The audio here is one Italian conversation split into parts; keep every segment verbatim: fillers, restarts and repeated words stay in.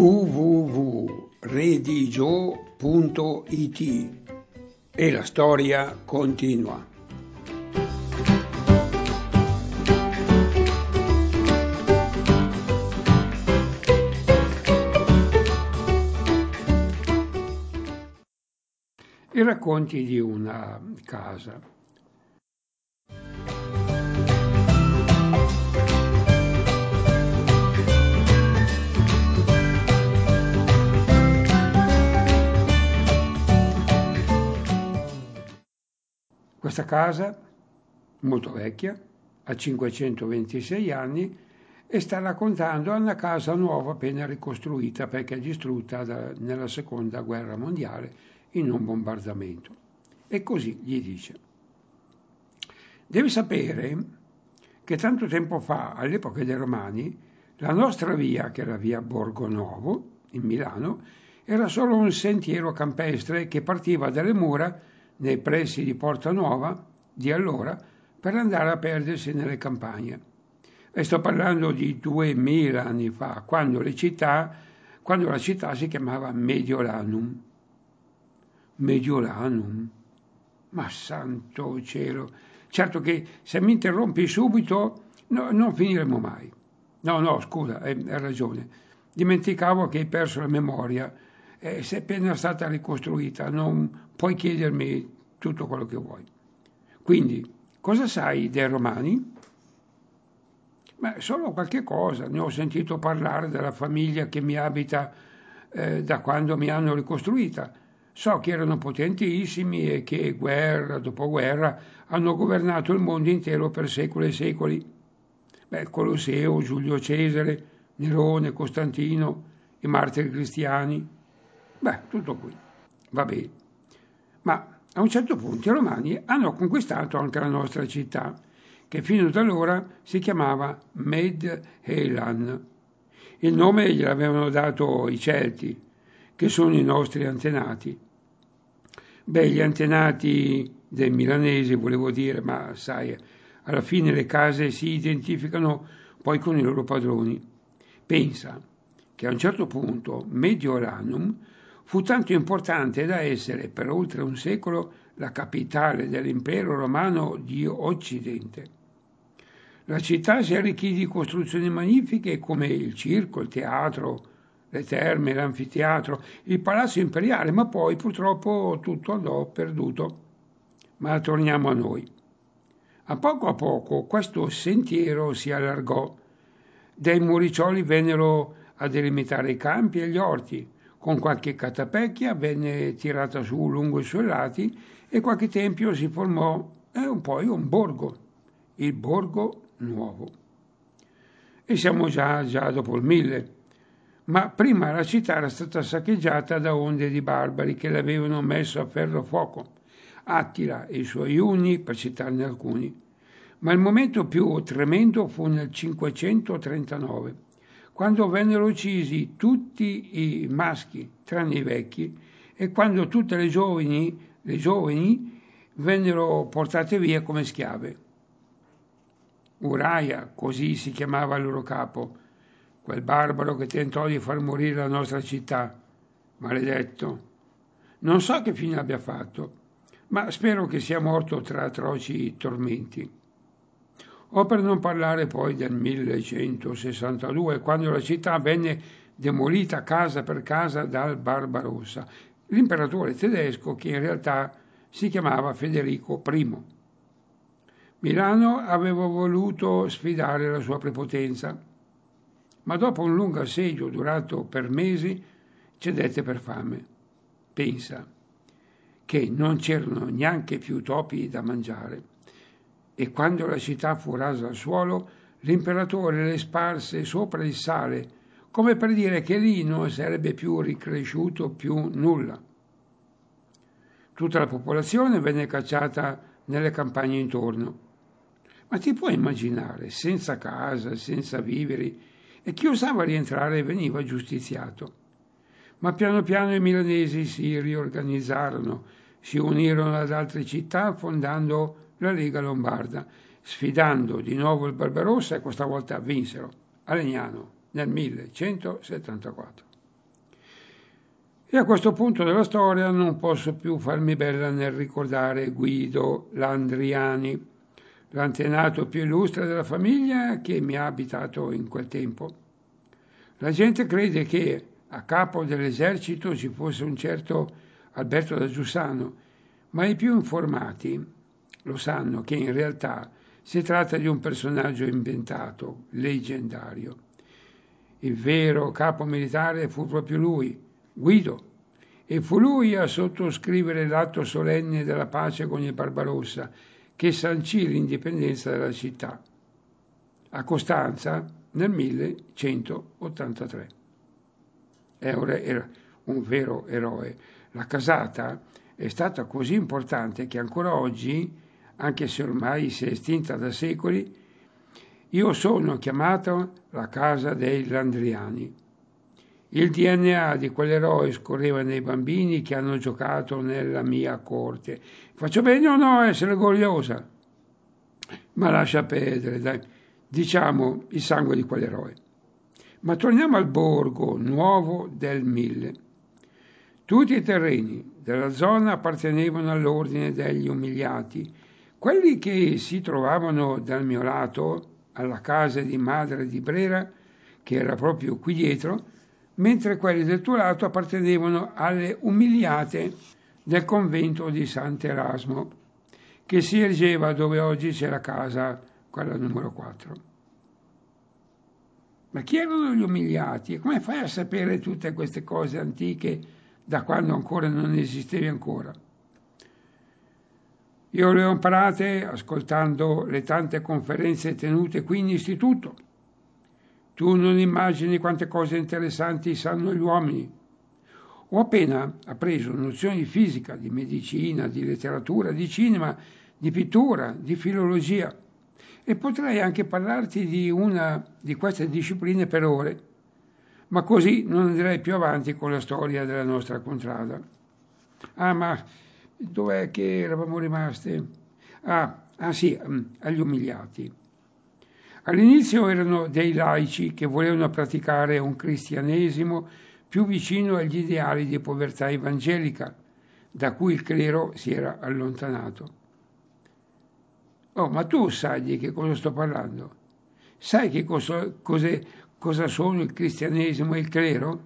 w w w punto redigio punto i t e la storia continua. I racconti di una casa. Questa casa, molto vecchia, ha cinquecentoventisei anni e sta raccontando a una casa nuova appena ricostruita perché distrutta da, nella seconda guerra mondiale in un bombardamento. E così gli dice: devi sapere che tanto tempo fa, all'epoca dei Romani, la nostra via, che era via Borgo Nuovo, in Milano, era solo un sentiero campestre che partiva dalle mura nei pressi di Porta Nuova di allora per andare a perdersi nelle campagne. E sto parlando di duemila anni fa, quando, le città, quando la città si chiamava Mediolanum. Mediolanum? Ma santo cielo! Certo che se mi interrompi subito no, non finiremo mai. No, no, scusa, hai, hai ragione. Dimenticavo che hai perso la memoria. Eh, se è appena stata ricostruita, non puoi chiedermi tutto quello che vuoi. Quindi, cosa sai dei Romani? Beh, solo qualche cosa. Ne ho sentito parlare della famiglia che mi abita eh, da quando mi hanno ricostruita. So che erano potentissimi e che guerra dopo guerra hanno governato il mondo intero per secoli e secoli. Beh, Colosseo, Giulio Cesare, Nerone, Costantino, i martiri cristiani. Beh, tutto qui. Va bene. Ma a un certo punto i Romani hanno conquistato anche la nostra città, che fino ad allora si chiamava Medhelan. Il nome gliel'avevano dato i Celti, che sono i nostri antenati. Beh, gli antenati dei milanesi, volevo dire, ma sai, alla fine le case si identificano poi con i loro padroni. Pensa che a un certo punto Mediolanum fu tanto importante da essere per oltre un secolo la capitale dell'impero romano di Occidente. La città si arricchì di costruzioni magnifiche come il circo, il teatro, le terme, l'anfiteatro, il palazzo imperiale, ma poi purtroppo tutto andò perduto. Ma torniamo a noi. A poco a poco questo sentiero si allargò. Dei muriccioli vennero a delimitare i campi e gli orti. Con qualche catapecchia venne tirata su lungo i suoi lati e qualche tempio si formò e poi un borgo, il Borgo Nuovo. E siamo già, già dopo il mille. Ma prima la città era stata saccheggiata da onde di barbari che l'avevano messo a ferro fuoco. Attila e i suoi unni, per citarne alcuni. Ma il momento più tremendo fu nel cinquecentotrentanove, quando vennero uccisi tutti i maschi, tranne i vecchi, e quando tutte le giovani, le giovani vennero portate via come schiave. Uraia, così si chiamava il loro capo, quel barbaro che tentò di far morire la nostra città. Maledetto. Non so che fine abbia fatto, ma spero che sia morto tra atroci tormenti. O per non parlare poi del millecentosessantadue, quando la città venne demolita casa per casa dal Barbarossa, l'imperatore tedesco che in realtà si chiamava Federico primo. Milano aveva voluto sfidare la sua prepotenza, ma dopo un lungo assedio durato per mesi cedette per fame. Pensa che non c'erano neanche più topi da mangiare. E quando la città fu rasa al suolo, l'imperatore le sparse sopra il sale, come per dire che lì non sarebbe più ricresciuto più nulla. Tutta la popolazione venne cacciata nelle campagne intorno. Ma ti puoi immaginare, senza casa, senza viveri, e chi osava rientrare veniva giustiziato. Ma piano piano i milanesi si riorganizzarono, si unirono ad altre città fondando la Lega Lombarda, sfidando di nuovo il Barbarossa e questa volta vinsero a Legnano nel millecentosettantaquattro. E a questo punto della storia non posso più farmi bella nel ricordare Guido Landriani, l'antenato più illustre della famiglia che mi ha abitato in quel tempo. La gente crede che a capo dell'esercito ci fosse un certo Alberto da Giussano, ma i più informati lo sanno che in realtà si tratta di un personaggio inventato, leggendario. Il vero capo militare fu proprio lui, Guido, e fu lui a sottoscrivere l'atto solenne della pace con il Barbarossa che sancì l'indipendenza della città, a Costanza nel millecentottantatré. Era un vero eroe. La casata è stata così importante che ancora oggi, anche se ormai si è estinta da secoli, io sono chiamato la casa dei Landriani. Il D N A di quell'eroe scorreva nei bambini che hanno giocato nella mia corte. Faccio bene o no a essere orgogliosa? Ma lascia perdere, dai. Diciamo il sangue di quell'eroe. Ma torniamo al borgo nuovo del Mille. Tutti i terreni della zona appartenevano all'ordine degli umiliati. Quelli che si trovavano dal mio lato, alla casa di madre di Brera, che era proprio qui dietro, mentre quelli del tuo lato appartenevano alle umiliate del convento di Sant'Erasmo, che si ergeva dove oggi c'è la casa, quella numero quattro. Ma chi erano gli umiliati? E come fai a sapere tutte queste cose antiche da quando ancora non esistevi ancora? Io le ho imparate ascoltando le tante conferenze tenute qui in istituto. Tu non immagini quante cose interessanti sanno gli uomini. Ho appena appreso nozioni di fisica, di medicina, di letteratura, di cinema, di pittura, di filologia e potrei anche parlarti di una di queste discipline per ore, ma così non andrei più avanti con la storia della nostra contrada. Ah, ma dov'è che eravamo rimasti? Ah, ah sì, agli umiliati. All'inizio erano dei laici che volevano praticare un cristianesimo più vicino agli ideali di povertà evangelica, da cui il clero si era allontanato. Oh, ma tu sai di che cosa sto parlando? Sai che cosa, cosa sono il cristianesimo e il clero?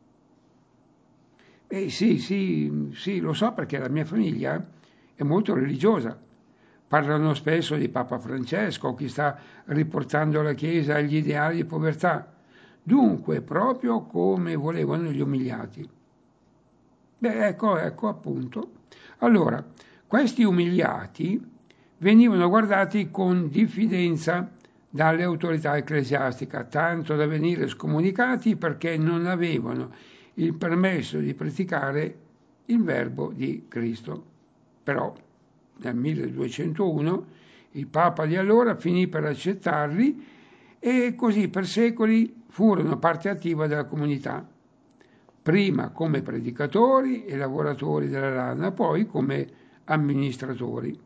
Eh sì, sì, sì, lo so perché la mia famiglia è molto religiosa. Parlano spesso di Papa Francesco, che sta riportando la Chiesa agli ideali di povertà. Dunque, proprio come volevano gli umiliati. Beh, ecco, ecco appunto. Allora, questi umiliati venivano guardati con diffidenza dalle autorità ecclesiastiche, tanto da venire scomunicati perché non avevano il permesso di praticare il verbo di Cristo. Però nel milleduecentouno il Papa di allora finì per accettarli e così per secoli furono parte attiva della comunità, prima come predicatori e lavoratori della lana, poi come amministratori.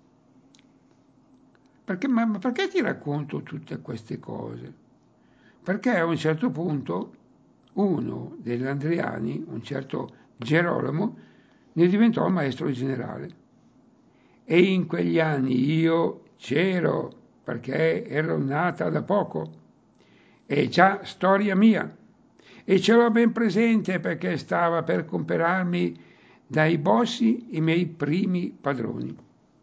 Perché, ma perché ti racconto tutte queste cose? Perché a un certo punto uno degli Andriani, un certo Gerolamo, ne diventò maestro generale. E in quegli anni io c'ero, perché ero nata da poco. È già storia mia. E ce l'ho ben presente perché stava per comperarmi dai bossi i miei primi padroni.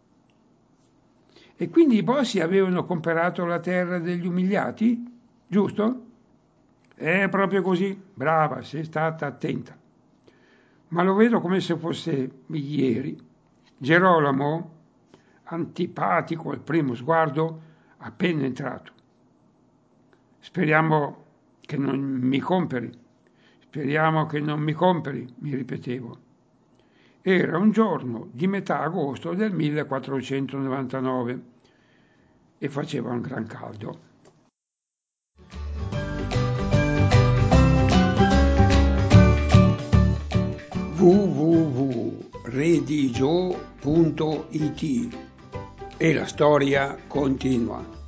E quindi i bossi avevano comperato la terra degli umiliati, giusto? È proprio così, brava, sei stata attenta. Ma lo vedo come se fosse ieri. Gerolamo, antipatico al primo sguardo, appena entrato. Speriamo che non mi comperi, speriamo che non mi comperi, mi ripetevo. Era un giorno di metà agosto del millequattrocentonovantanove e faceva un gran caldo. w w w punto redigio punto it e la storia continua.